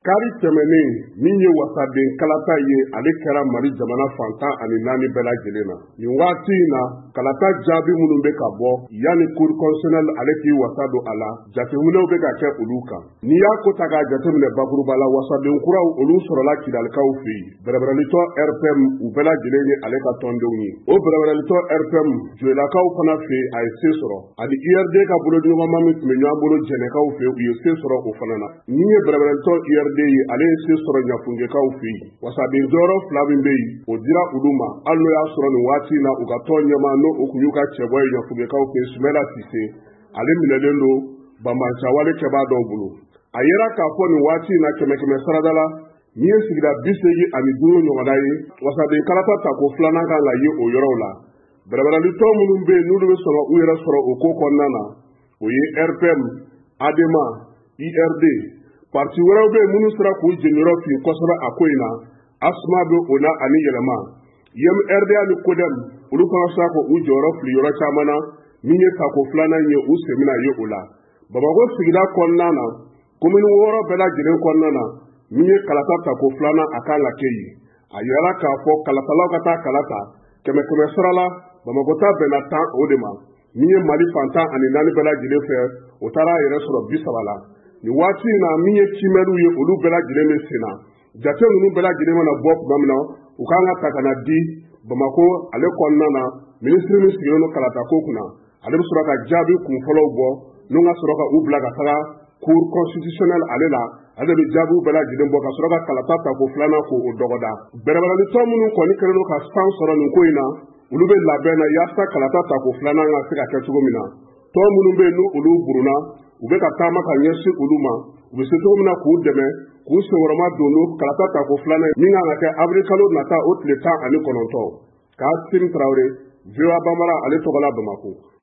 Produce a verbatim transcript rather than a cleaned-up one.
Kari tɛmɛnen min ye wasaden kalata ye ale kɛra Mali jamana fantan ani naani bɛɛ lajɛlen na. Nin waati in na kalata jaabi minnu bɛ ka bɔ yani Cour constitutionnelle ale k'i wasa don a la, jateminɛw bɛ ka kɛ olu kan. N'i y'a ko ta k'a jateminɛ bakuruba la, wasaden kuraw olu sɔrɔla Kidalikaw fɛ yen. Bɛrɛbɛrɛlitɔ R P M u bɛɛ lajɛlen ye ale ka tɔndenw ye. O bɛrɛbɛrɛlitɔ R P M Joyelakaw fana fɛ a ye se sɔrɔ. Ani I R D ka boloɲɔgɔnma min tun bɛ ɲɔgɔn bolo Jɛnɛkaw fɛ u ye se sɔrɔ o fana na. Ni ye bɛrɛbɛrɛlitɔ I R D ye ale ye se sɔrɔ Ɲafungekaw fɛ yen. Wasaden jɔyɔrɔ fila min bɛ yen o dira olu ma hali n'o y'a sɔrɔ nin waati in na u ka tɔn ɲɛma n'o o kun y'u ka cɛbɔ ye Ɲafungekaw fɛ Sumɛla Sise ale minɛlen don banbancawale kɛbaa dɔw bolo. A yera k'a fɔ nin waati in na kɛmɛ kɛmɛ sarada la min ye sigida bi seegin ani duuru ɲɔgɔnna ye wasaden kalata tako filanan kan ka ye o yɔrɔw la. Bɛrɛbɛrɛlitɔ minnu bɛ yen n'olu bɛ sɔrɔ u yɛrɛ sɔrɔ o ko kɔnɔna na o ye R P M, A D M A, I R D. Parti wɛrɛw bɛ minnu sera k'u jɛnyɔrɔ fin kosɛbɛ a ko in na, ASMA bɛ o la ani yɛlɛma. Y M R D A ni CODEM olu fana sera k'u jɔyɔrɔ fili yɔrɔ caman na min ye tako filanan ye u sen bɛna ye o la. Bamakɔ sigida kɔnɔna na komini wɔɔrɔ bɛɛ lajɛlen kɔnɔna na min ye kalata tako filanan a kan ka kɛ yen. A yɛrɛ k'a fɔ kalatalaw ka taa kalata kɛmɛ kɛmɛ sara la Bamakɔ ta bɛnna tan o de ma. Min ye Mali fantan ani naani bɛɛ lajɛlen fɛ o taara a yɛrɛ sɔrɔ bi saba la. Nin waati in na min ye cimɛliw ye olu bɛɛ lajɛlen bɛ sen na. Jate ninnu bɛɛ lajɛlen mana bɔ tuma min na u kan ka ta ka na di Bamako ale kɔnɔna na minisiri min sigilen don kalatako kunna ale bɛ sɔrɔ ka jaabi kunfɔlɔw bɔ n'u ka sɔrɔ ka u bila ka taga Cour constitutionnelle ale la ale bɛ jaabiw bɛɛ lajɛlen bɔ ka sɔrɔ ka kalata tako filanan k'o dɔgɔda. Bɛrɛbɛrɛlitɔ minnu kɔni kɛlen don ka san sɔrɔ nin ko in na olu bɛ labɛn na yaasa kalata tako filanan ka se ka kɛ cogo min na. Tɔn minnu bɛ yen n'u olu buruna u bɛ ka taama ka ɲɛsin olu ma u bɛ se cogo min na k'u dɛmɛ k'u senkɔrɔma don n'o kalata tako filanan min kan ka kɛ avril kalo nata o tile tan ani kɔnɔntɔn. Kasimu Tarawele, V O A Banbara ale tɔgɔ la Bamako.